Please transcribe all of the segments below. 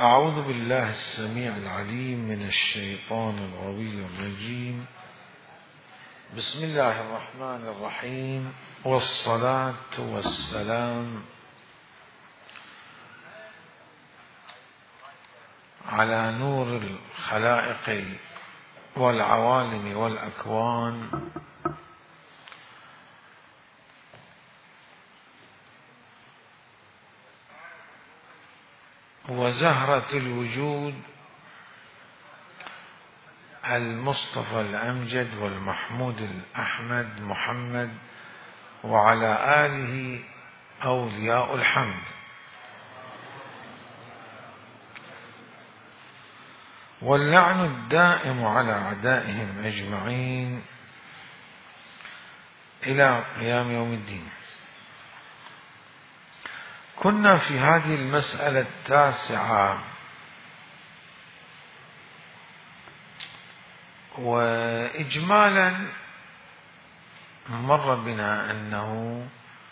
أعوذ بالله السميع العليم من الشيطان الغوي الرجيم. بسم الله الرحمن الرحيم، والصلاة والسلام على نور الخلائق والعوالم والأكوان، وزهرة الوجود المصطفى الأمجد والمحمود الأحمد محمد، وعلى آله أولياء الحمد، واللعن الدائم على أعدائهم أجمعين إلى قيام يوم الدين. كنا في هذه المسألة التاسعة، وإجمالا مر بنا أنه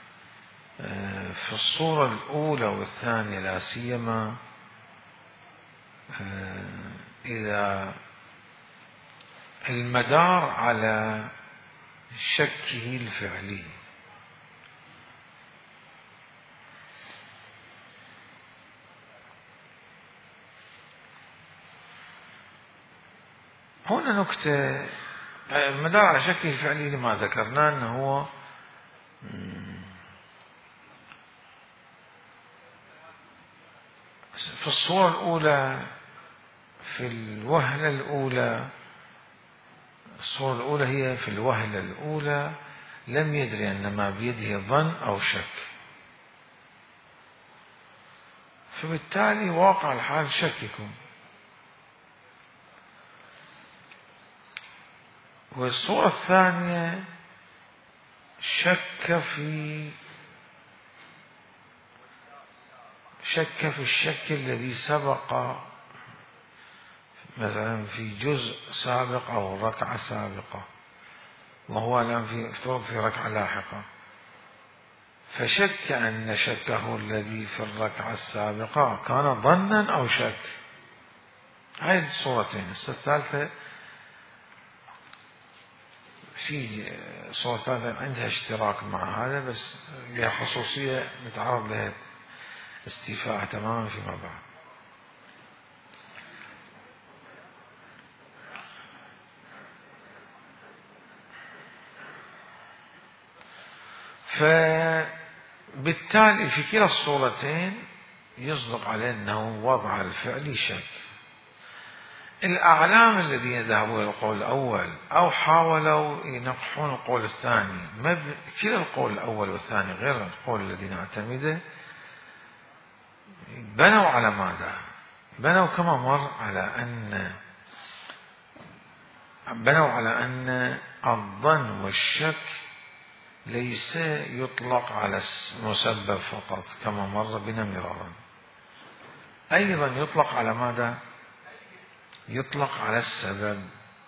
في الصورة الأولى والثانية لا سيما إذا المدار على شكه الفعلي، هنا نكتة. المدار على شكه الفعلي لما ذكرنا أنه هو في الصورة الأولى، في الوهلة الأولى، الصورة الأولى هي في الوهلة الأولى لم يدري أن ما بيده ظن أو شك، فبالتالي واقع الحال شككم. والصورة الثانية شك في الشك الذي سبق، مثلا في جزء سابق أو ركعة سابقة، وهو الآن في ركعة لاحقة، فشك أن شكه الذي في الركعة السابقة كان ظنا أو شك. هذه الصورتين. الثالثة في صورة ثالثة عندها اشتراك مع هذا، بس لها خصوصية نتعرض لها استيفاء تماما فيما بعد. فبالتالي في كلا الصورتين يصدق عليه أنه وضع الفعل شك. الأعلام الذين ذهبوا إلى القول الأول أو حاولوا ينقحون القول الثاني، كلا القول الأول والثاني غير القول الذي نعتمده، بنوا على ماذا؟ بنوا كما مر على أن الظن والشك ليس يطلق على المسبب فقط كما مر بنا مرارا، أيضا يطلق على ماذا؟ يطلق على السبب.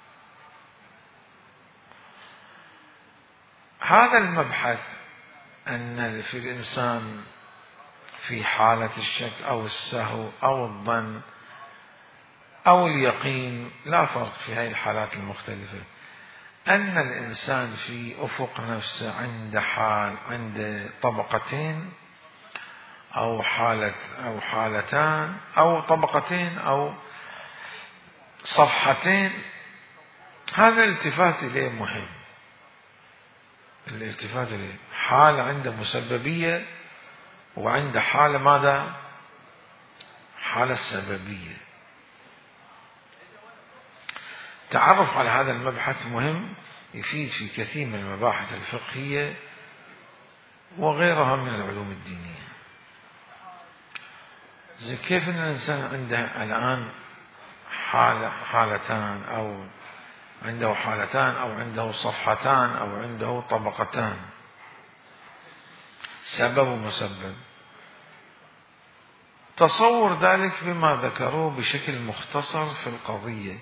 هذا المبحث أن في الإنسان في حالة الشك أو السهو أو الظن أو اليقين، لا فرق في هذه الحالات المختلفة، أن الإنسان في أفق نفسه عند طبقتين أو حالتان أو طبقتين أو صفحتين. هذا الالتفات إليه مهم، الالتفات إليه حالة عنده مسببية وعند حالة ماذا؟ حالة سببية. تعرف على هذا المبحث مهم، يفيد في كثير من المباحث الفقهية وغيرها من العلوم الدينية. زي كيف أن الإنسان عنده الآن حالتان أو عنده حالتان أو عنده صفحتان أو عنده طبقتان، سبب ومسبب. تصور ذلك بما ذكروه بشكل مختصر في القضية،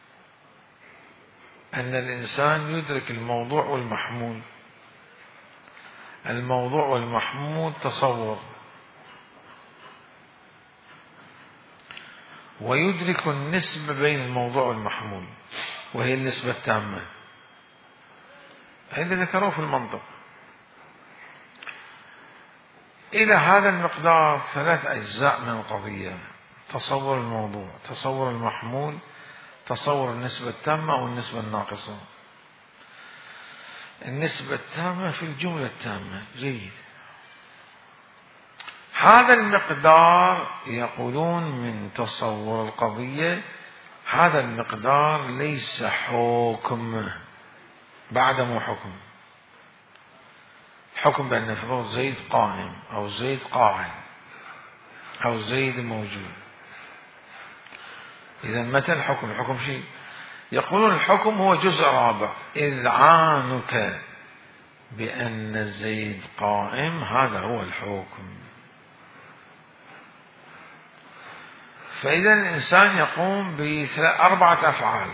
أن الإنسان يدرك الموضوع والمحمول. الموضوع والمحمول تصور، ويدرك النسبة بين الموضوع والمحمول، وهي النسبة التامة اللي ذكروه في المنطق. إلى هذا المقدار 3 أجزاء من القضية: تصور الموضوع، تصور المحمول، تصور النسبة التامة أو النسبة الناقصة. النسبة التامة في الجملة التامة. جيد. هذا المقدار يقولون من تصور القضية، هذا المقدار ليس حكم، بعدم حكم. حكم بأن نفرض زيد قائم أو زيد قاعد أو زيد موجود. إذا متى الحكم؟ الحكم شيء. يقولون الحكم هو جزء رابع: إذعانك بأن زيد قائم، هذا هو الحكم. فإذا الإنسان يقوم ب4 أفعال: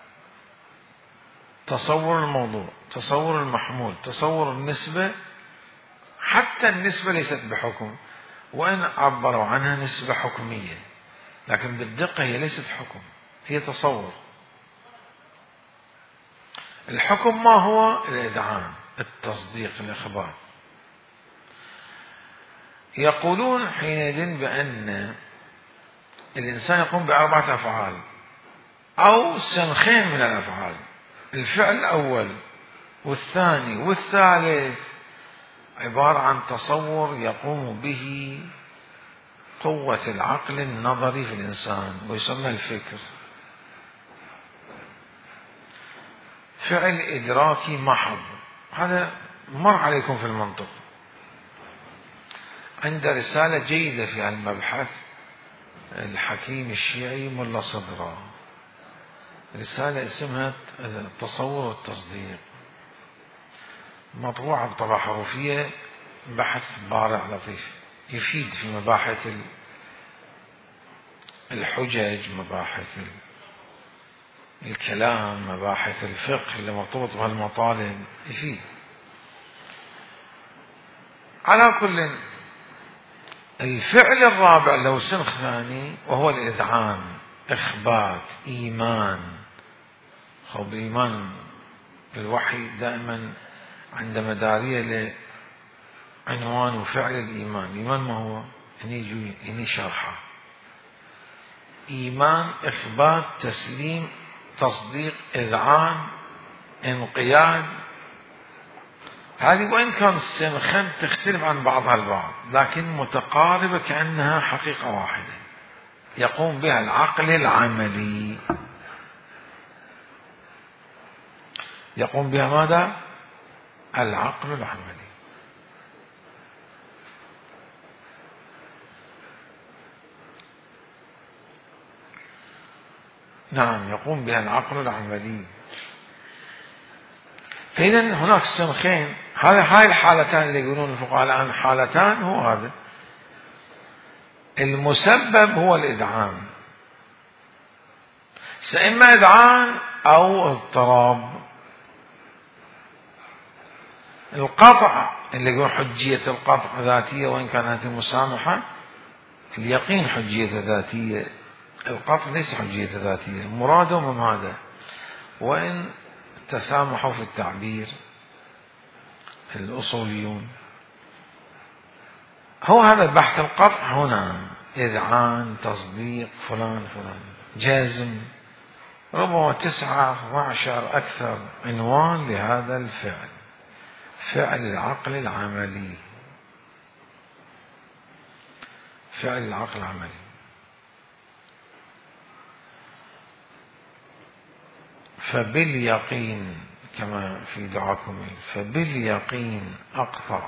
تصور الموضوع، تصور المحمول، تصور النسبة. حتى النسبة ليست بحكم، وإن عبروا عنها نسبة حكمية، لكن بالدقة هي ليست حكم، هي تصور. الحكم ما هو؟ الإذعان، التصديق، الإخبار. يقولون حينئذ بأن الإنسان يقوم ب4 أفعال أو سنخين من الأفعال: الفعل الأول والثاني والثالث عبارة عن تصور يقوم به قوة العقل النظري في الإنسان، ويسمى الفكر. فعل إدراكي محض، هذا مر عليكم في المنطق. عند رسالة جيدة في المبحث الحكيم الشيعي ملا صدرة، رسالة اسمها التصور والتصديق، مطبوعة بطبعة حروفية، بحث بارع لطيف، يفيد في مباحث الحجج، مباحث الكلام، مباحث الفقه اللي مرتبط بهالمطالب، يفيد. على كل، الفعل الرابع له سنخ ثاني وهو الإذعان، إخبات، إيمان. خب إيمان الوحي دائما عند مدارية لعنوان وفعل الإيمان. الإيمان ما هو؟ يعني شرحه: إيمان، إخبات، تسليم، تصديق، إذعان، انقياد. هذه وإن كانت السنخان تختلف عن بعضها البعض، لكن متقاربة كأنها حقيقة واحدة يقوم بها العقل العملي. يقوم بها ماذا؟ العقل العملي. نعم، يقوم بها العقل العملي. فإذا هناك سنخين. هاي الحالتان اللي يقولون الفقهاء الآن حالتان، هو هذا. المسبب هو الإذعان، إما إذعان أو اضطراب. القطع اللي يقول حجية القطع ذاتية، وإن كانت المسامحة. اليقين حجية ذاتية، القطع ليس حجية ذاتية. مرادهم هذا، وإن تسامحوا في التعبير الأصوليون. هو هذا البحث. القطع هنا إذعان، تصديق، فلان فلان، جازم. ربما 9 12 أكثر عنوان لهذا الفعل، فعل العقل العملي، فعل العقل العملي. فباليقين كما في دعاكم، فباليقين أقطع.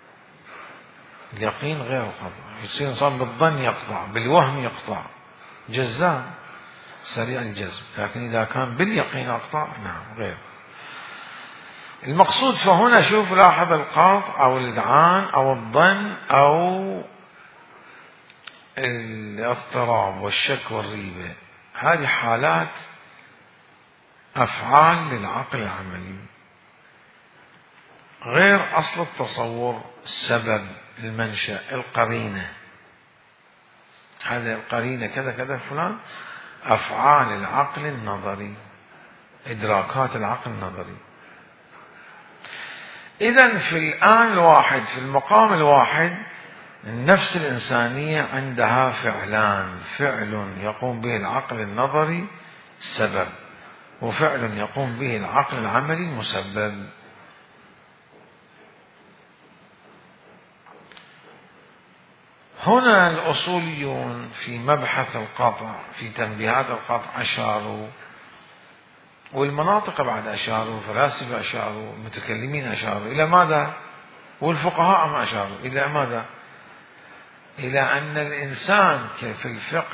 اليقين غير القطع، يصير إنسان بالظن يقطع، بالوهم يقطع، جزام سريع الجزم. لكن إذا كان باليقين أقطع، نعم غير. المقصود فهنا، شوف لاحظ، القطع أو الإذعان أو الظن أو الاضطراب والشك والريبة، هذه حالات أفعال للعقل العملي، غير أصل التصور، السبب، المنشأ، القرينة. هذا القرينة كذا كذا فلان، أفعال العقل النظري، إدراكات العقل النظري. إذن في الآن الواحد، في المقام الواحد، النفس الإنسانية عندها فعلان: فعل يقوم به العقل النظري سبب، وفعل يقوم به العقل العملي مسبب. هنا الأصوليون في مبحث القطع، في تنبيهات القطع أشاروا، والمناطق بعد أشاروا، الفلاسفة أشاروا، المتكلمين أشاروا إلى ماذا؟ والفقهاء ما أشاروا إلى ماذا؟ إلى أن الإنسان في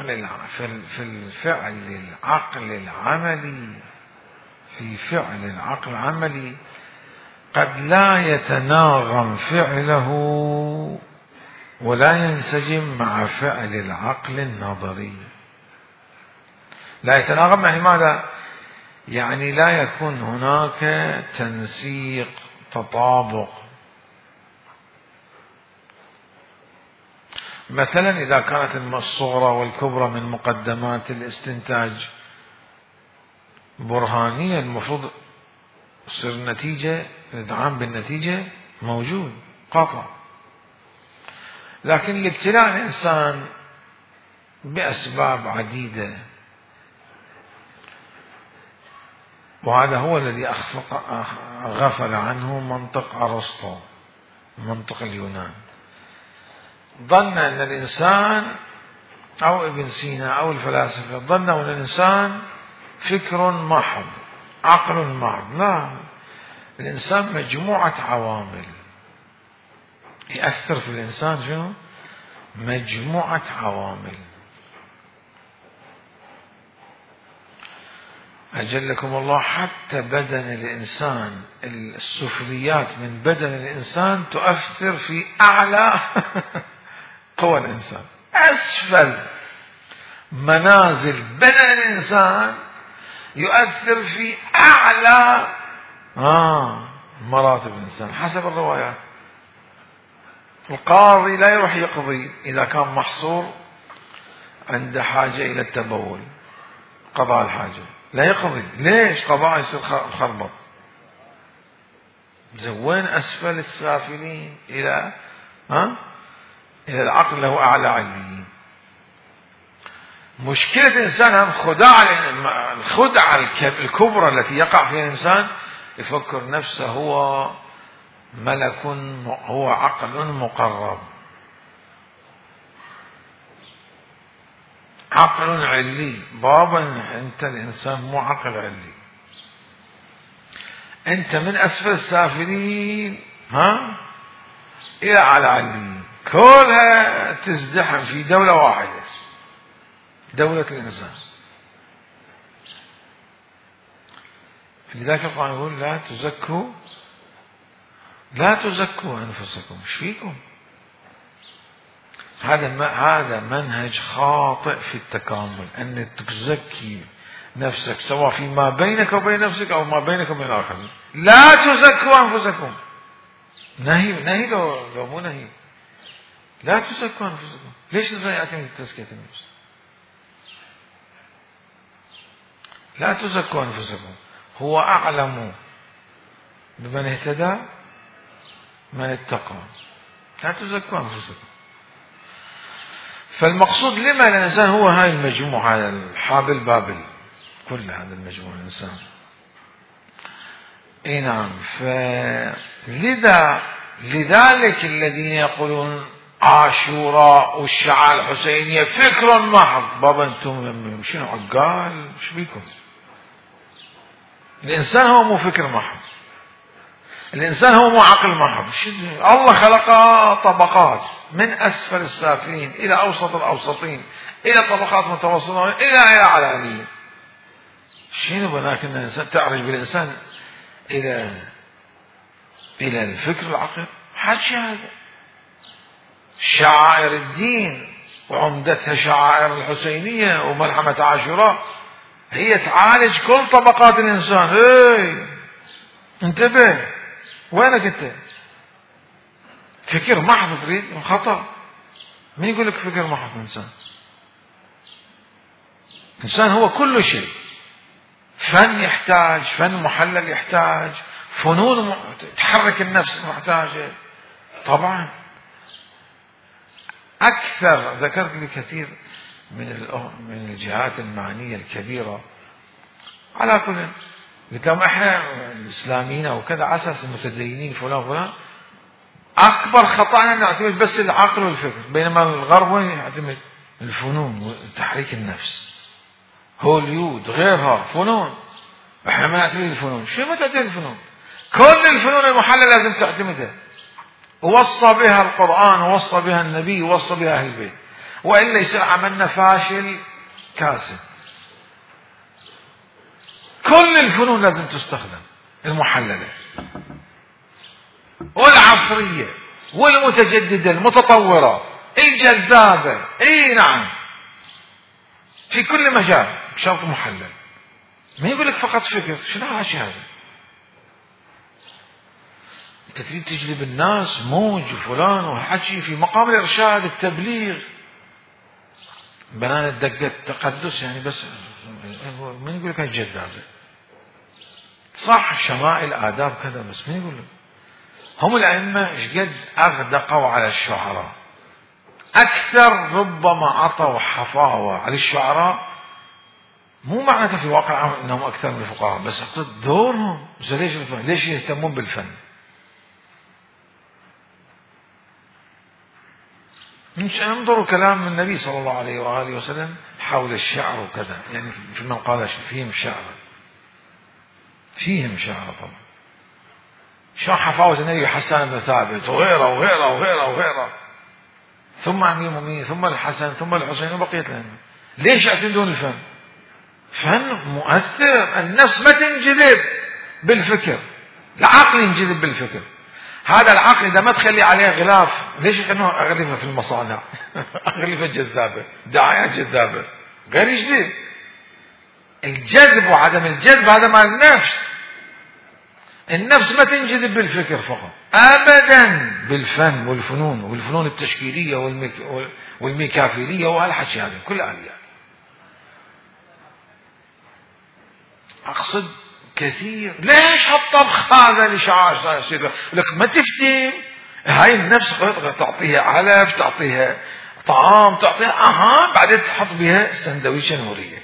الفعل العقل العملي، في فعل العقل العملي قد لا يتناغم فعله ولا ينسجم مع فعل العقل النظري. لا يتناغم يعني ماذا؟ يعني لا يكون هناك تنسيق، تطابق. مثلا إذا كانت الصغرى والكبرى من مقدمات الاستنتاج برهانية، المفروض تصير النتيجة، الادعام بالنتيجة موجود قطع. لكن الابتلاء الإنسان بأسباب عديدة، وهذا هو الذي غفل عنه منطق أرسطو، منطق اليونان. ظن أن الإنسان أو ابن سينا أو الفلاسفة ظنوا أن الإنسان فكر محض، عقل محض. لا، الإنسان مجموعة عوامل يأثر في الإنسان. شنو؟ مجموعة عوامل. أجلكم الله، حتى بدن الإنسان، السفليات من بدن الإنسان تؤثر في أعلى قوى الإنسان. أسفل منازل بدن الإنسان يؤثر في أعلى مراتب الإنسان حسب الروايات. القاضي لا يروح يقضي إذا كان محصور عنده حاجة إلى التبول، قضاء الحاجة، لا يقضي. ليش؟ قضاء يصير خربط. وين أسفل السافلين إلى العقل له أعلى عليين. مشكلة الإنسان هم الخدعة الكبرى التي يقع فيها الإنسان، يفكر نفسه هو ملك، هو عقل مقرب، عقل علي. بابا أنت الإنسان مو عقل علي، أنت من أسفل السافلين إلى أعلى عليين، كلها تزدحم في دولة واحدة، دولة الإنسان. لذلك القرآن يقول: لا تزكوا أنفسكم. ايش فيكم؟ هذا منهج خاطئ في التكامل، أن تزكي نفسك سواء فيما بينك وبين نفسك أو ما بينك وبين الآخرين. لا تزكوا أنفسكم. نهي لو مو نهي. لا تزكوا أنفسكم. ليش يأتي تزكية النفس؟ لا تزكوا أنفسكم، هو أعلم بمن اهتدى من اتقى. لا تزكوا أنفسكم. فالمقصود لما الإنسان هو هاي المجموعة، هذا الحابل بابل، كل هذا المجموعة الإنسان. اي نعم. لذلك الذين يقولون عاشوراء والشعائر الحسينية فكر محض، بابا انتم شنو عقال؟ ايش بيكم؟ الإنسان هو مو فكر محض، الإنسان هو مو عقل محض. الله خلق طبقات من أسفل السافلين إلى أوسط الأوسطين إلى طبقات متوسطة إلى أعلى عليين. شنو ولكن الإنسان تعرج بالإنسان إلى الفكر العقل؟ حاجة هذا. شعائر الدين وعمدتها شعائر الحسينية وملحمة عاشوراء هي تعالج كل طبقات الإنسان. انتبه، وينك انت؟ فكر محض تريد؟ خطأ. من يقول لك فكر محض إنسان؟ الإنسان هو كل شيء. فن يحتاج، فن محلل يحتاج، فنون تحرك النفس محتاجة طبعا. أكثر ذكرت لي كثير من الجهات المعنية الكبيرة. على كل قلت لهم احنا الإسلاميين أو كذا على أساس المتدينين فلان فلان، أكبر خطأنا نعتمد بس العقل والفكر، بينما الغرب وين يعتمد؟ الفنون وتحريك النفس، هوليود غيرها فنون، احنا ما نعتمد الفنون. شو ما تعتمد الفنون؟ كل الفنون المحللة لازم تعتمدها، ووصى بها القرآن، ووصى بها النبي، ووصى بها أهل البيت، وإلا يصير عملنا فاشل كاسد. كل الفنون لازم تستخدم، المحللة والعصرية والمتجددة المتطورة الجذابة، اي نعم، في كل مجال بشرط محلل. ما يقول لك فقط فكر، شنو هذا؟ انت تريد تجلب الناس موج وفلان وحكي في مقام الارشاد التبليغ، بنان الدقة التقدس يعني، بس من يقول لك الجذابة؟ صح شمائل آداب كذا، بس من يقول لك؟ هم الأئمة ايش قد أغدقوا على الشعراء، أكثر ربما عطوا حفاوة على الشعراء، مو معناته في الواقع أنهم أكثر من الفقهاء، بس أقصد دورهم. ليش يهتمون بالفن؟ انظروا كلام النبي صلى الله عليه وآله وسلم حول الشعر وكذا، يعني في من قال فيهم شعر، فيهم شعر طبعا. شو حفاوة النبي حسان بن ثابت وغيره وغيره وغيره وغيره، ثم أمير المؤمنين، ثم الحسن، ثم الحسين، وبقية الأئمة. ليش يعتمدون الفن؟ فن مؤثر، النفس ما تنجذب بالفكر، العقل ينجذب بالفكر. هذا العقل إذا ما تخلي عليه غلاف، ليش يخلونه أغلفة في المصانع؟ أغلفة جذابة، دعايات جذابة، غير يجذب. الجذب وعدم الجذب هذا مال النفس. النفس ما تنجذب بالفكر فقط أبدا، بالفن والفنون، والفنون التشكيلية والميكافيلية وهالحكي هذا كل آليات. أقصد كثير. ليش هالطبخ هذا لشعار يصير لك ما تفتن؟ هاي النفس تعطيها علف، تعطيها طعام، تعطيها بعدين تحط بها سندويشة نورية،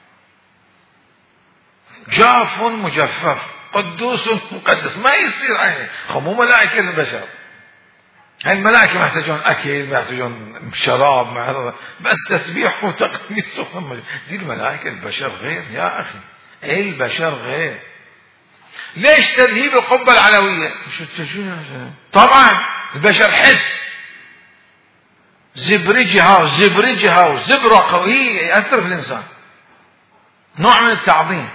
جاف مجفف، قدوس مقدس، ما يصير عيني. مو ملائكة البشر، هاي الملائكة ما يحتاجون أكل، ما يحتاجون شراب، بس تسبيح وتقديس. دي الملائكة، البشر غير يا أخي، البشر غير. ليش تذهيب القبة العلوية؟ طبعا البشر حس، زبرجها وزبرقة، وهي يأثر في الإنسان، نوع من التعظيم،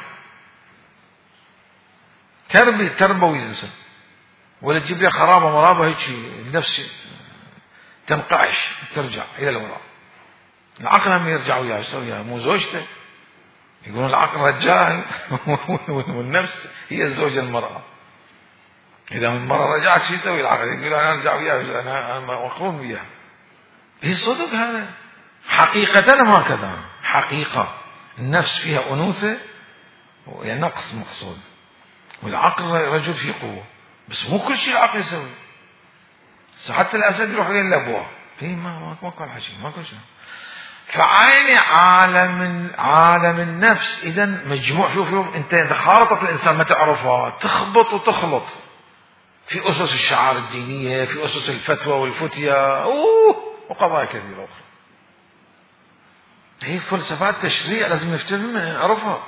تربوي الإنسان. ولا تجيب لي خرابة مرابة هيك النفس تنقعش ترجع إلى الوراء. العقل هم يرجع وياه، يسويها مو زوجته. يقولون العقل رجال والنفس هي الزوجة المرأة. إذا من المرأة رجعت شو يسوي العقل؟ يقول أنا أرجع وياه، أنا مقرون وياه. هي صدق هذا حقيقة، هكذا حقيقة. النفس فيها أنوثة ونقص مقصود، والعقل رجل فيه قوة، بس مو كل شيء العقل يسوي. حتى الأسد يروح لين الأبواب، هي ما كل حشي، ما كل شيء. فعين عالم النفس إذا مجموع. شوف انت اذا خالطت الانسان ما تعرفها، تخبط وتخلط في اسس الشعار الدينيه، في اسس الفتوى والفتيا وقضايا كثيره اخرى. هي فلسفات تشريع لازم نفتهمها نعرفها.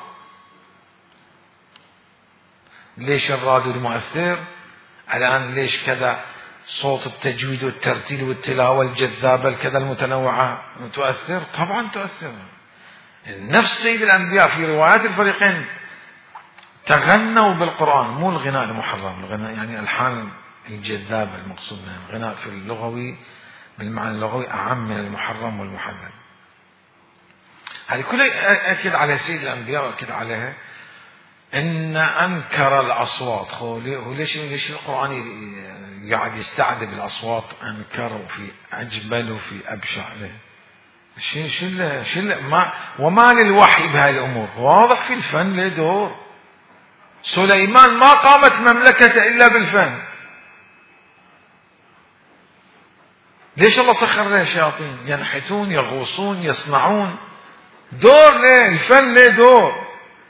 ليش الراديو المؤثر الان؟ ليش كذا صوت التجويد والترتيل والتلاوة الجذابة الكذا المتنوعة تؤثر؟ طبعا تؤثر. نفس سيد الأنبياء في روايات الفريقين تغنوا بالقرآن، مو الغناء المحرم، الغناء يعني الحان الجذابة المقصود منه. الغناء في اللغوي بالمعنى اللغوي أعم من المحرم والمحلل. هذه كلها أكد على سيد الأنبياء وأكد عليها إن أنكر الأصوات. وليش القرآن قاعد يستعذب الأصوات؟ أنكر وفي أجمل وفي أبشع له. وما للوحي بهذه الأمور؟ واضح في الفن له دور. سليمان ما قامت مملكته إلا بالفن. ليش الله سخر له الشياطين؟ ينحتون، يغوصون، يصنعون. دور له الفن، له دور.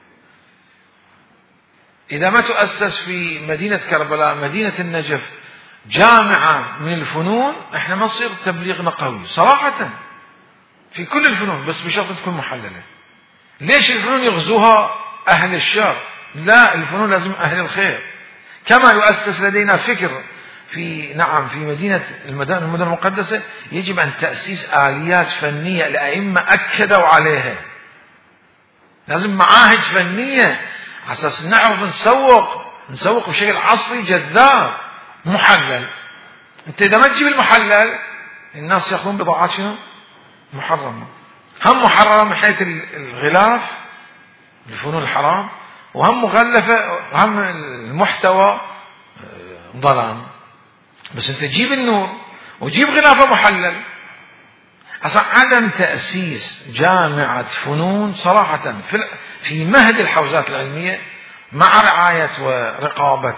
إذا ما تؤسس في مدينة كربلاء، مدينة النجف، جامعة من الفنون، احنا ما نصير تبليغنا قوي صراحة في كل الفنون، بس بشرط تكون محللة. ليش الفنون يغزوها أهل الشر؟ لا، الفنون لازم أهل الخير. كما يؤسس لدينا فكر في مدينة المدن المقدسة، يجب أن تأسيس آليات فنية. الأئمة أكدوا عليها. لازم معاهد فنية على أساس نعرف نسوق بشكل عصري جذاب محلل. أنت إذا ما تجيب المحلل، الناس يأخذون بضاعات شنو؟ محرمة. هم محرمة من حيث الغلاف، الفنون الحرام، وهم مغلفة، وهم المحتوى ظلام. بس أنت تجيب النور وتجيب غلافة محلل. أصلا عدم تأسيس جامعة فنون صراحة في مهد الحوزات العلمية مع رعاية ورقابة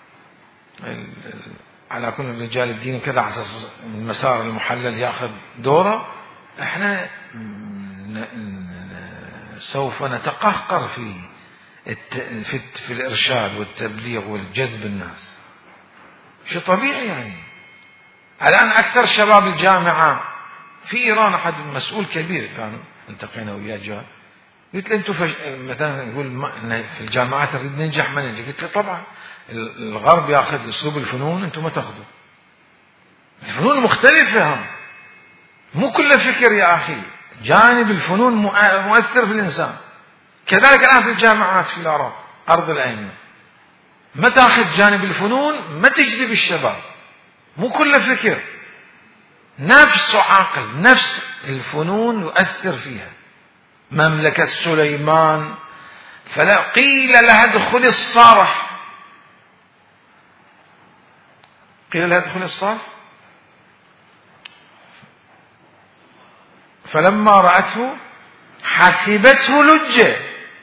على كل رجال الدين وكذا على أساس المسار المحلل يأخذ دوره، احنا سوف نتقهقر في الإرشاد والتبليغ والجذب الناس. شيء طبيعي يعني. الآن أكثر شباب الجامعة في إيران، أحد مسؤول كبير كان التقينا وياه جاء، قلت له أنتم مثلا يقول في الجامعات نريد ننجح ما ننجح. قلت له طبعا الغرب يأخذ أسلوب الفنون، أنتم ما تأخذوا. الفنون مختلفة، مو كل فكر يا أخي. جانب الفنون مؤثر في الإنسان. كذلك الآن في الجامعات في العراق أرض الأئمة، ما تأخذ جانب الفنون، ما تجذب الشباب. مو كل فكر، نفس عقل، نفس الفنون يؤثر فيها. مملكة سليمان فلا قيل لها ادخل الصرح. قيل لها ادخل الصرح فلما رأته حسبته لجة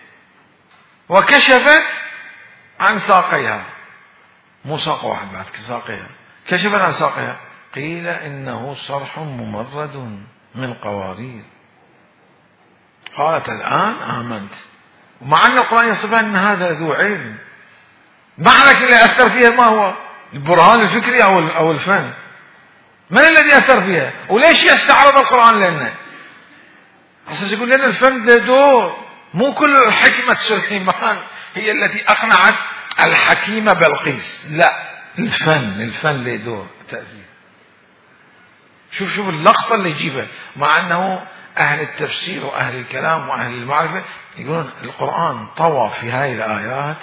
وكشفت عن ساقيها. مو ساق واحد بعد، ساقيها. كشفت عن ساقيها. قيل إنه صرح ممرد من قوارير. قالت الآن آمنت. ومع أن القرآن يصفها أن هذا ذو علم. معنى اللي أثر فيها ما هو؟ البرهان الفكري أو الفن. من الذي أثر فيها؟ وليش يستعرض القرآن لنا؟ أساس يقول لنا الفن له دور. مو كل حكمة سليمان هي التي أقنعت الحكيمة بلقيس. لا، الفن له دور تأثير. شوف اللقطة اللي يجيبها. مع أنه أهل التفسير وأهل الكلام وأهل المعرفة يقولون القرآن طوى في هذه الآيات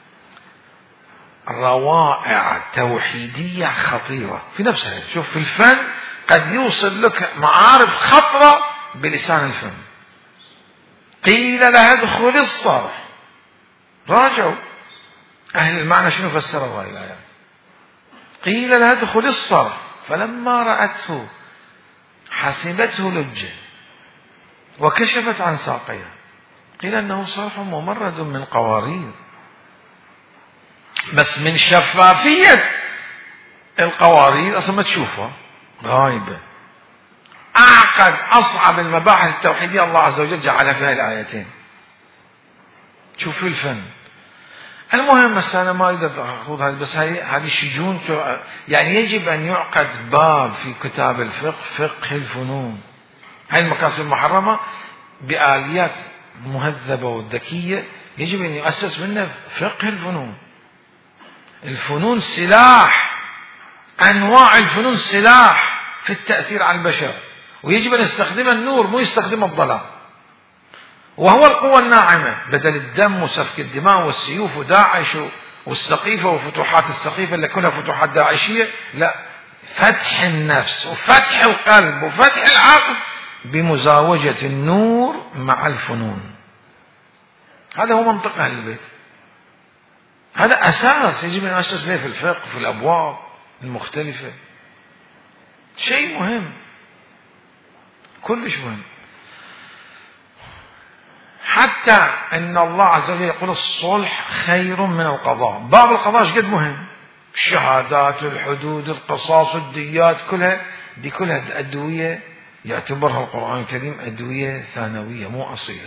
روائع توحيدية خطيرة في نفسها. شوف في الفن قد يوصل لك معارف خطرة بلسان الفن. قيل لها ادخل الصرح. راجعوا أهل المعنى شنو فسروا هذه الآيات. قيل لها ادخل الصرح فلما رأته حسبته لجة وكشفت عن ساقيها. قيل أنه صرح ممرد من قوارير. بس من شفافية القوارير أصلا ما تشوفها، غايبة. أعقد أصعب المباحث التوحيدية الله عز وجل جعلها في هذه الآيتين. شوف في الفن. المهم بس أنا ما أريد أخوض هذه، بس هذه شجون. يعني يجب أن يعقد باب في كتاب الفقه، فقه الفنون. هذه المقاصد المحرمة بآليات مهذبة وذكية يجب أن يؤسس منها فقه الفنون. الفنون سلاح، أنواع الفنون سلاح في التأثير على البشر، ويجب أن يستخدم النور مو يستخدم الظلام. وهو القوة الناعمة بدل الدم وسفك الدماء والسيوف وداعش والسقيفة وفتوحات السقيفة اللي كلها فتوحات داعشية. لا، فتح النفس وفتح القلب وفتح العقل بمزاوجة النور مع الفنون. هذا هو منطق أهل البيت. هذا أساس يجب أن يؤسس له في الفقه في الأبواب المختلفة. شيء مهم، كلش مهم. حتى أن الله عز وجل يقول الصلح خير من القضاء. باب القضاء شقد مهم، الشهادات، الحدود، القصاص، الديات، كلها أدوية يعتبرها القرآن الكريم أدوية ثانوية مو أصيلة.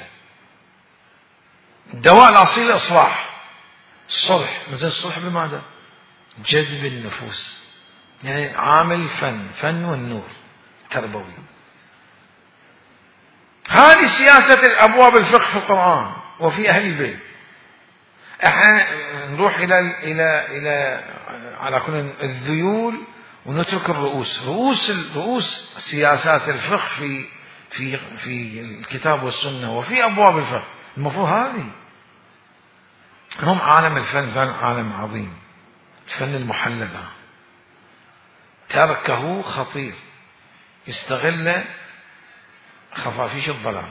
الدواء الأصيل إصلاح، الصلح. مثل الصلح بماذا؟ جذب النفوس، يعني عامل فن والنور تربوي. هذه سياسة أبواب الفقه في القرآن وفي أهل البيت. احنا نروح إلى على كل الذيول ونترك الرؤوس. رؤوس سياسات الفقه في الكتاب والسنة وفي أبواب الفقه. المفروض هذه هم عالم الفن، فن عالم عظيم، الفن المحلل تركه خطير، يستغل خفافيش الظلام.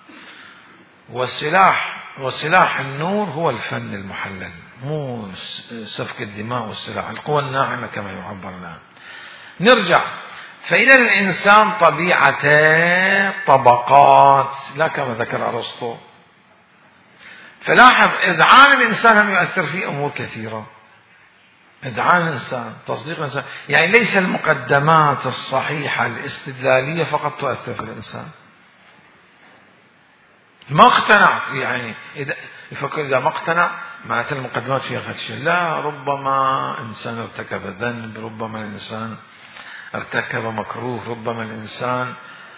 والسلاح النور هو الفن المحلل، مو سفك الدماء والسلاح، القوى الناعمة كما يعبر عنها. نرجع، فإذا الإنسان طبيعته طبقات، لا كما ذكر أرسطو. فلاحظ إذعان الإنسان هم يؤثر في أمور كثيرة. إذعان الإنسان، تصديق الإنسان، يعني ليس المقدمات الصحيحة الاستدلالية فقط تؤثر في الإنسان. ما اقتنعت، يعني يفكر إذا ما اقتنع معناته المقدمات فيها خدش. لا، ربما إنسان ارتكب ذنب، ربما الإنسان ارتكب مكروه، ربما الإنسان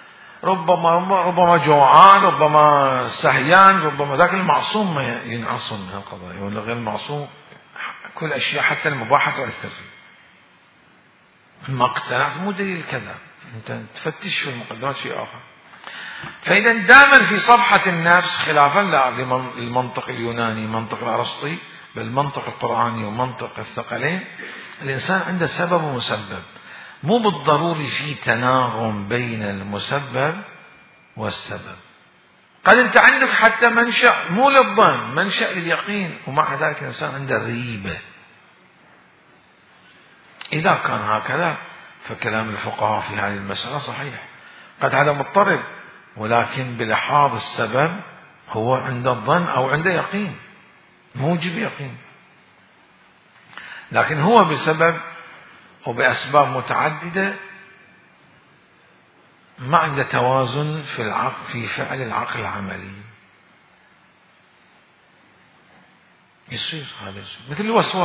ربما جوعان، ربما سهيان، ربما ذاك المعصوم ما ينعصم من القضايا، ولا غير المعصوم كل أشياء حتى المباحة تؤثر فيه. ما اقتنعت مو دليل كذا، أنت تفتش في المقدمات في آخر. فإذا دائما في صفحة النفس، خلافا للمنطق اليوناني منطق الأرسطي، بل المنطق القرآني ومنطق الثقلين، الإنسان عنده سبب ومسبب. مو بالضروري في تناغم بين المسبب والسبب. قد أنت عندك حتى منشأ مو للظن، منشأ لليقين، ومع ذلك الإنسان عنده ريبة. إذا كان هكذا فكلام الفقهاء في هذه المسألة صحيح. قد هذا مضطرب، ولكن بلحاظ السبب هو عند الظن أو عند يقين، موجب يقين، لكن هو بسبب وبأسباب متعددة ما عنده توازن في فعل العقل العملي. يصير هذا مثل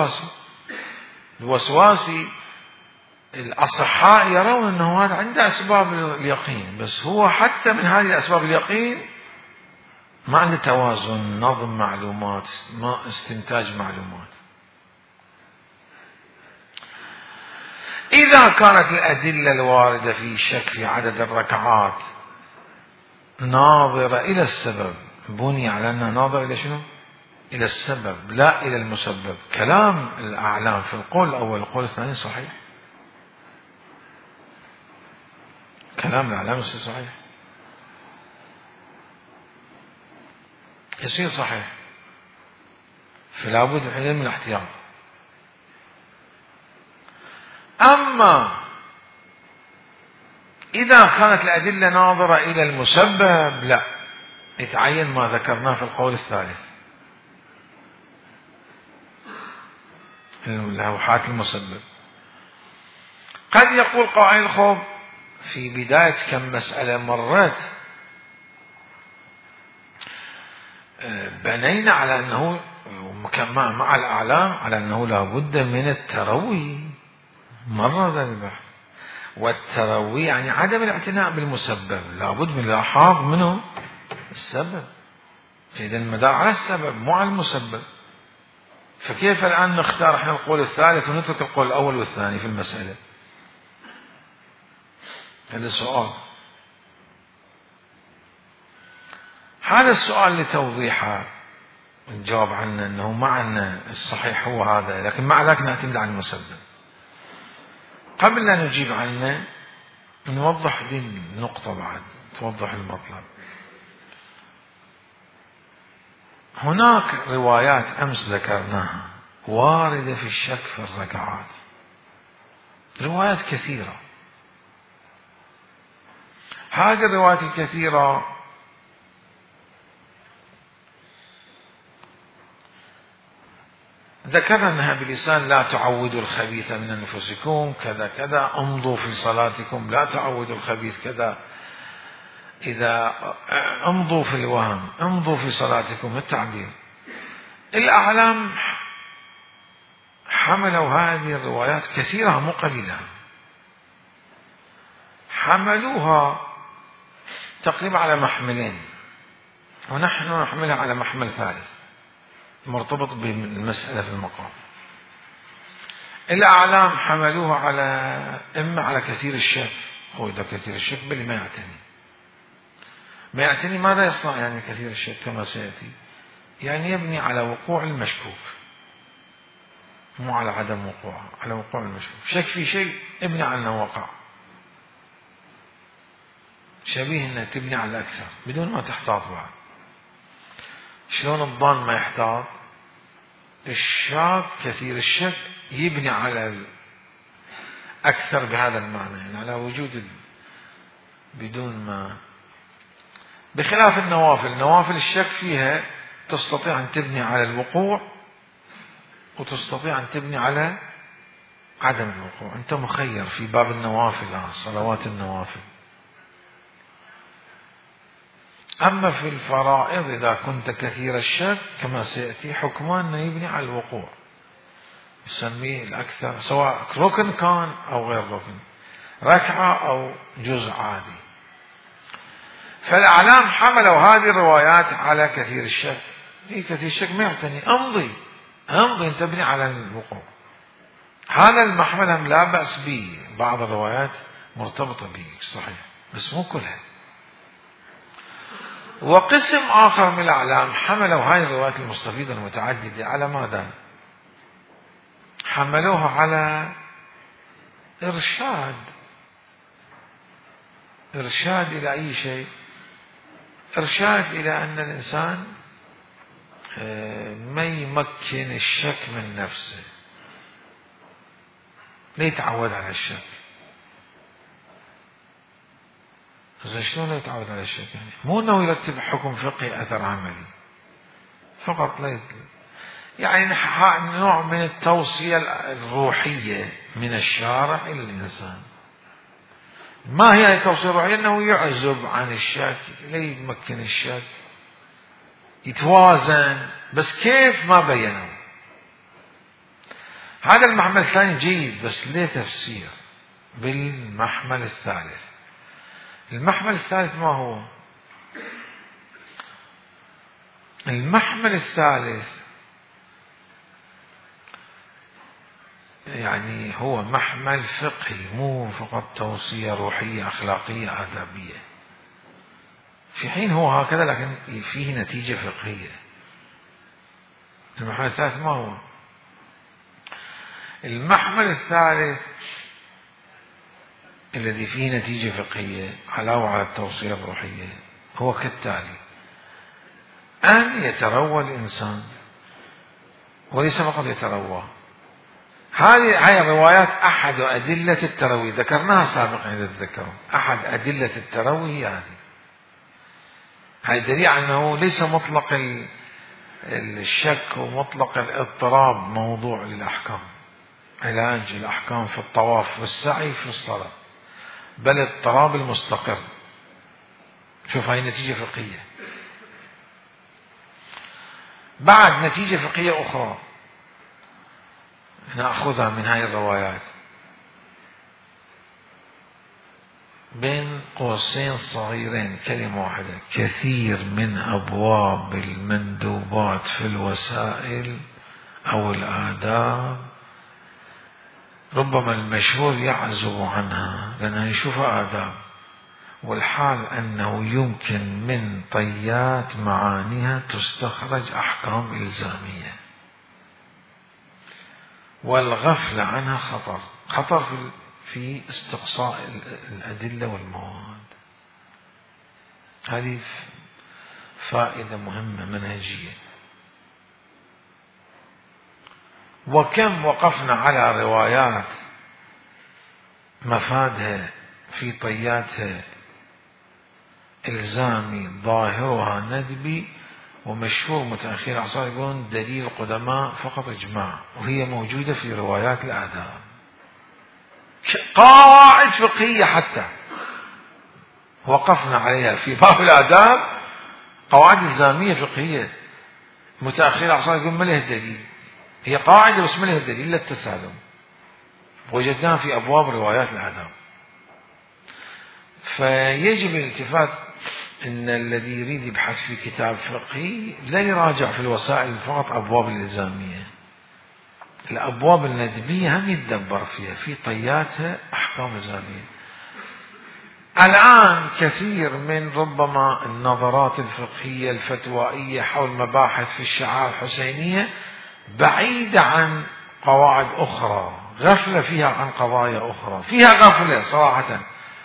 الوسواسي الأصحاء يرون أنه هذا عنده أسباب اليقين، بس هو حتى من هذه أسباب اليقين ما عنده توازن، نظم معلومات، ما استنتاج معلومات. إذا كانت الأدلة الواردة في شك في عدد الركعات ناظرة إلى السبب، بني على أنها ناظرة إلى شنو؟ إلى السبب لا إلى المسبب. كلام الأعلام في القول الأول القول الثاني صحيح، كلام الأعلام يصير صحيح، يصير صحيح، فلا بد من الاحتياط. أما إذا كانت الأدلة ناظرة إلى المسبب لا، يتعين ما ذكرناه في القول الثالث، لوحات المسبب. قد يقول قائل خب في بداية كم مسألة مرت بنينا على أنه مع الأعلام على أنه لا بد من التروي، مرة ذا البحث، والتروي يعني عدم الاعتناء بالمسبب، لا بد من الإلحاظ منه السبب، فإذا المدار على السبب مو على المسبب. فكيف الآن نختار احنا القول الثالث ونترك القول الأول والثاني في المسألة؟ هذا السؤال. هذا السؤال لتوضيحه نجاوب عنه أنه معنا الصحيح هو هذا، لكن مع ذلك نعتمد على المسبب. قبل أن نجيب عنه نوضح دي النقطة بعد توضح المطلب. هناك روايات أمس ذكرناها واردة في الشك في الركعات، روايات كثيرة. هذه الروايات الكثيرة ذكرنا أنها بلسان لا تعودوا الخبيث من أنفسكم كذا كذا، امضوا في صلاتكم لا تعودوا الخبيث كذا، إذا امضوا في الوهم، امضوا في صلاتكم، التعبير. الأعلام حملوا هذه الروايات كثيرة مو قليلة، حملوها تقريبا على محملين، ونحن نحملها على محمل ثالث مرتبط بالمسألة في المقام. الأعلام حملوها على إما على كثير الشك، هو إذا كثير الشك بل ما يعتني. ما يعتني ماذا يصنع يعني كثير الشك كما سيأتي؟ يعني يبني على وقوع المشكوك، مو على عدم وقوعه، على وقوع المشكوك. شك في شيء ابني على أنه وقع، شبيه أنه تبني على الأكثر بدون ما تحتاط بعد. شلون الظن ما يحتاط؟ الشاك كثير الشك يبني على أكثر بهذا المعنى، يعني على وجود بدون ما، بخلاف النوافل. نوافل الشك فيها تستطيع أن تبني على الوقوع وتستطيع أن تبني على عدم الوقوع، أنت مخير في باب النوافل، صلوات النوافل. أما في الفرائض إذا كنت كثير الشك كما سيأتي حكمان أنه يبني على الوقوع، يسميه الأكثر، سواء ركن كان أو غير ركن، ركعة أو جزء عادي. فالأعلام حملوا هذه الروايات على كثير الشك. كثير الشك ما يعتني، امضي أنت تبني على الوقوع. هذا المحمل هم لا بأس به، بعض الروايات مرتبطة به صحيح بس مو كلها. وقسم آخر من الأعلام حملوا هذه الروايات المستفيدة المتعددة على ماذا؟ حملوها على إرشاد إلى أي شيء؟ إرشاد إلى أن الإنسان ما يمكن الشك من نفسه، لا يتعود على الشك. شلون لا يتعود على الشك؟ يعني مو أنه يرتب حكم فقهي أثر عملي فقط، لا يعني نوع من التوصية الروحية من الشارع إلى الإنسان. ما هي التوصية الروحية؟ أنه يعزب عن الشك، لا يمكن الشك، يتوازن، بس كيف ما بينه. هذا المحمل الثاني جيد بس ليه تفسير بالمحمل الثالث. المحمل الثالث ما هو؟ المحمل الثالث يعني هو محمل فقهي، مو فقط توصية روحية أخلاقية آدابية، في حين هو هكذا لكن فيه نتيجة فقهية. المحمل الثالث ما هو؟ المحمل الثالث الذي فيه نتيجة فقهية علاوة على التوصية الروحية هو كالتالي: أن يتروى الإنسان، وليس فقط يتروى. هذه الروايات أحد أدلة التروي، ذكرناها سابقا إذا تذكرون. أحد أدلة التروي هذه دليل على أنه ليس مطلق الشك ومطلق الاضطراب موضوع للأحكام، علاج الأحكام في الطواف والسعي في الصلاة، بل اضطراب المستقر. شوف هاي نتيجة فقهية. بعد نتيجة فقهية أخرى نأخذها من هاي الروايات بين قوسين صغيرين كلمة واحدة: كثير من أبواب المندوبات في الوسائل أو الآداب ربما المشهور يعزب عنها لأنه يشوفها آداب، والحال أنه يمكن من طيات معانيها تستخرج أحكام إلزامية، والغفلة عنها خطر في استقصاء الأدلة والمواد. هذه فائدة مهمة منهجية. وكم وقفنا على روايات مفادها في طياتها إلزامي ظاهرها ندبي، ومشهور متأخرين العصر يقولون دليل القدماء فقط إجماع، وهي موجودة في روايات الآداب، قواعد فقهية حتى وقفنا عليها في باب الآداب، قواعد إلزامية فقهية متأخرين العصر يقولون ما لها دليل، هي قاعدة بس ما لها دليل إلا التسالم، وجدناها في أبواب روايات الآداب. فيجب الالتفات أن الذي يريد يبحث في كتاب فقهي لا يراجع في الوسائل فقط أبواب الإلزامية، الأبواب الندبية هم يتدبر فيها، في طياتها أحكام إلزامية. الآن كثير من ربما النظرات الفقهية الفتوائية حول مباحث في الشعائر الحسينية بعيدة عن قواعد أخرى، غفلة فيها عن قضايا أخرى، فيها غفلة صراحة.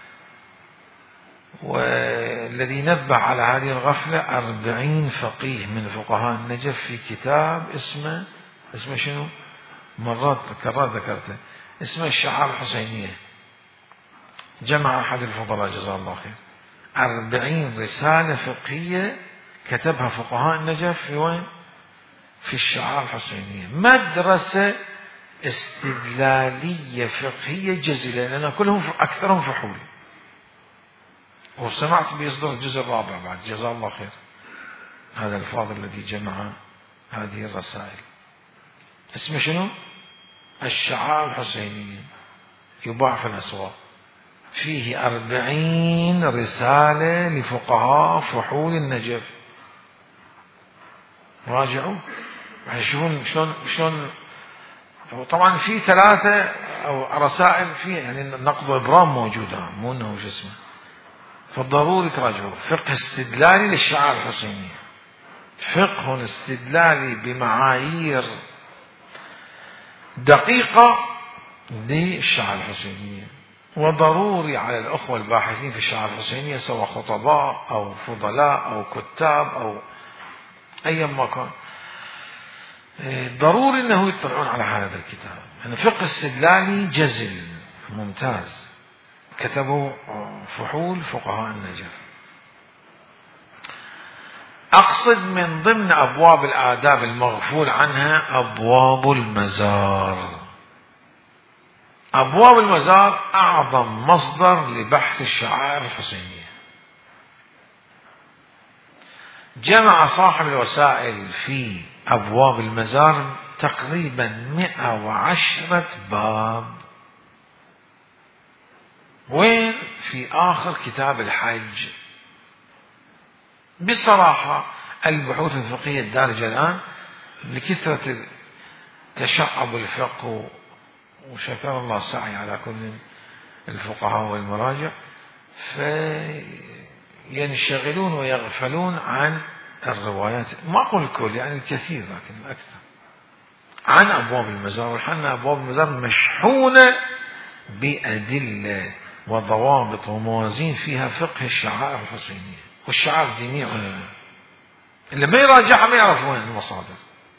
والذي نبه على هذه الغفلة 40 فقيه من فقهاء النجف في كتاب اسمه شنو؟ مرات ذكرته، اسمه الشعائر الحسينية، جمع أحد الفضلاء جزاه الله خير 40 رسالة فقهية كتبها فقهاء النجف في وين؟ في الشعائر الحسينية، مدرسة استدلالية فقهية جزلة، لأن كلهم أكثرهم فحول. وسمعت بيصدر الجزء الرابع بعد، جزاه الله خير هذا الفاضل الذي جمع هذه الرسائل. اسمه شنو؟ الشعائر الحسينية، يباع في الأسواق، فيه 40 رسالة لفقهاء فحول النجف، راجعوا يشوفون شلون. طبعا في 3 أو رسائل فيه يعني نقض إبرام موجودة، مو إنه شو اسمه، فالضروري تراجعوا. فقه استدلالي للشعائر الحسينية، فقه استدلالي بمعايير دقيقة للشعائر الحسينية، وضروري على الأخوة الباحثين في الشعائر الحسينية سواء خطباء أو فضلاء أو كتاب أو أي مكان، ضروري أنه يطلعون على هذا الكتاب. يعني فقه استدلالي جزل ممتاز كتبوا فحول فقهاء النجف. أقصد من ضمن أبواب الآداب المغفول عنها أبواب المزار. أبواب المزار أعظم مصدر لبحث الشعائر الحسينية. جمع صاحب الوسائل في أبواب المزار تقريبا 110 باب. وين؟ في آخر كتاب الحج. بصراحة البحوث الفقهية الدارجة الآن لكثرة تشعب الفقه، وشكر الله السعي على كل الفقهاء والمراجع، فينشغلون ويغفلون عن الروايات، ما أقول الكل يعني الكثير لكن الأكثر، عن أبواب المزار. وحنا أبواب المزار مشحونة بأدلة وضوابط وموازين فيها فقه الشعائر الحسينية والشعائر الدينية عموما. اللي ما يراجعها ما يعرف وين المصادر.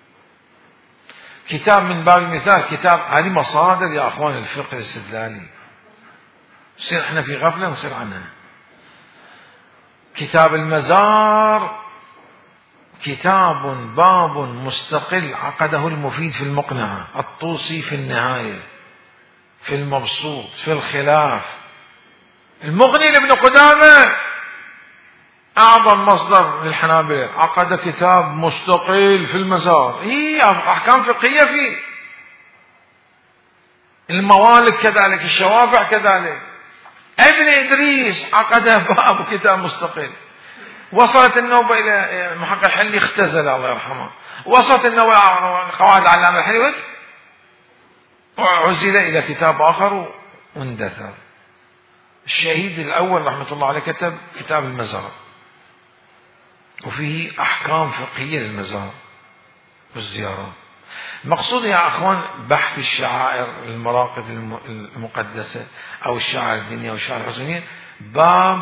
كتاب من باب المثال، كتاب هذه مصادر يا أخوان الفقه الاستدلالي، نصير احنا في غفلة نصير عنها. كتاب المزار كتاب باب مستقل عقده المفيد في المقنعة، الطوسي في النهاية، في المبسوط، في الخلاف. المغني لابن قدامة أعظم مصدر للحنابلة، عقد كتاب مستقل في المزار، هي أحكام فقهية فيه. الموالك كذلك، الشوافع كذلك. ابن إدريس عقد باب كتاب مستقل. وصلت النوبة إلى محقق الحلي، اختزل الله يرحمه. وصلت النوبة قواعد العلامة الحلي وعزل إلى كتاب آخر واندثر. الشهيد الأول رحمة الله عليه كتب كتاب المزار، وفيه أحكام فقهية للمزار والزيارات. المقصود يا أخوان بحث الشعائر، المراقد المقدسة أو الشعائر الدينية أو الشعائر الحسينية باب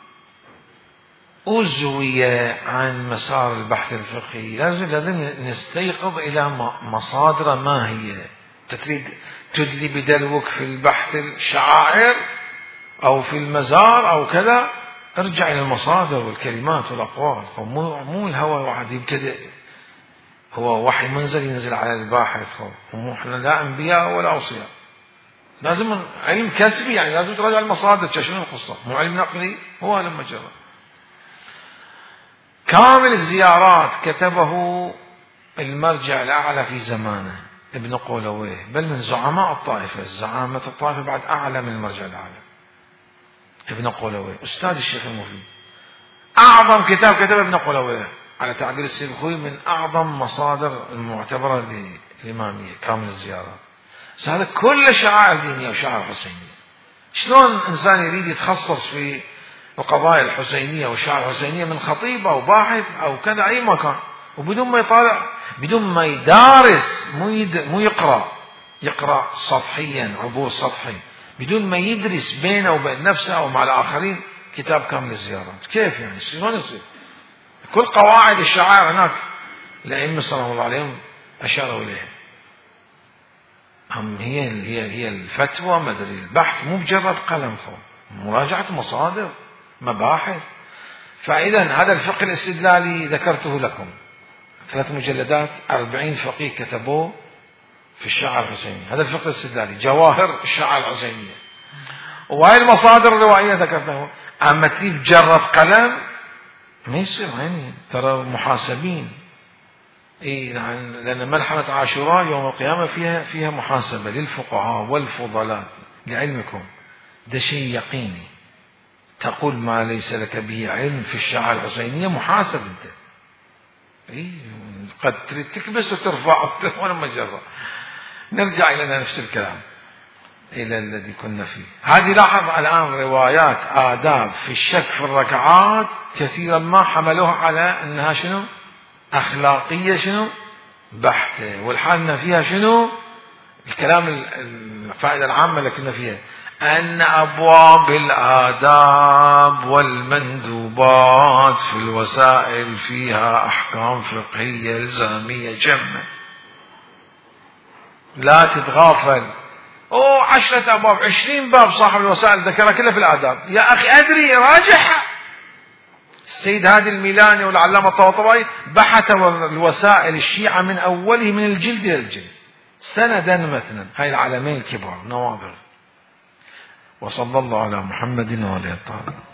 أزوية عن مسار البحث الفقهي. لازم نستيقظ إلى مصادر ما هي. تريد تدلي بدلوك في البحث الشعائر أو في المزار أو كذا، ارجع إلى المصادر والكلمات والأقوال، مو الهوى واحد يبتدئ هو وحي منزل ينزل على الباحث، مو احنا لا أنبياء ولا أوصياء، لازم علم كسبي، يعني لازم تراجع المصادر. شنو القصة؟ مو علم نقلي، هو لما جرى. كامل الزيارات كتبه المرجع الأعلى في زمانه ابن قولويه، بل من زعماء الطائفة، زعامة الطائفة بعد أعلى من المرجع الأعلى. ابن قولويه أستاذ الشيخ المفيد، أعظم كتاب كتبه ابن قولويه على تعبير السيد الخوي من أعظم مصادر المعتبرة للإمامية، كامل الزيارات. هذا كل شعائر دينية وشعائر حسينية. شلون إنسان يريد يتخصص في القضايا الحسينية والشعائر الحسينية من خطيب أو باحث أو كذا أي مكان، وبدون ما يطالع، بدون ما يدارس، مو يقرأ سطحيا عبور سطحي، بدون ما يدرس بينه وبين نفسه أو مع الآخرين كتاب كامل الزيارات، كيف يعني؟ شلون يصير؟ كل قواعد الشعائر هناك الأئمة صلى الله عليهم أشاروا إليها. هي الفتوى، مدري البحث، مو بجرد قلم، مراجعة مصادر، مباحث. فإذا هذا الفقه الاستدلالي ذكرته لكم 3 مجلدات، 40 فقيه كتبوه في الشعائر الحسينية. هذا الفقه الاستدلالي جواهر الشعائر الحسينية، وهاي المصادر الروائية ذكرتها. أما تجيب جرد قلم ما يصير، يعني ترى محاسبين. لأن ملحمة عاشوراء يوم القيامة فيها محاسبة للفقهاء والفضلاء. لعلمكم ده شيء يقيني، تقول ما ليس لك به علم في الشعائر الحسينية محاسب أنت. قد تكبس وترفع ولا مجرة. نرجع إلى نفس الكلام، إلى الذي كنا فيه. هذه لاحظ الآن روايات آداب في الشك في الركعات كثيرا ما حملوها على أنها شنو؟ أخلاقية، شنو؟ بحتة. والحالنا فيها شنو؟ الكلام الفائدة العامة اللي كنا فيها أن أبواب الآداب والمندوبات في الوسائل فيها أحكام فقهية إلزامية جمة، لا تتغافل. 10 أبواب 20 باب صاحب الوسائل ذكرها كلها في الآداب. يا أخي أدري، راجعها. السيد هادي الميلاني والعلامة الطباطبائي بحث الوسائل الشيعة من أوله من الجلد إلى الجلد سندا متنا. هاي العلمين الكبار نوابغ. وصلى الله على محمد وعلى آله الطاهرين.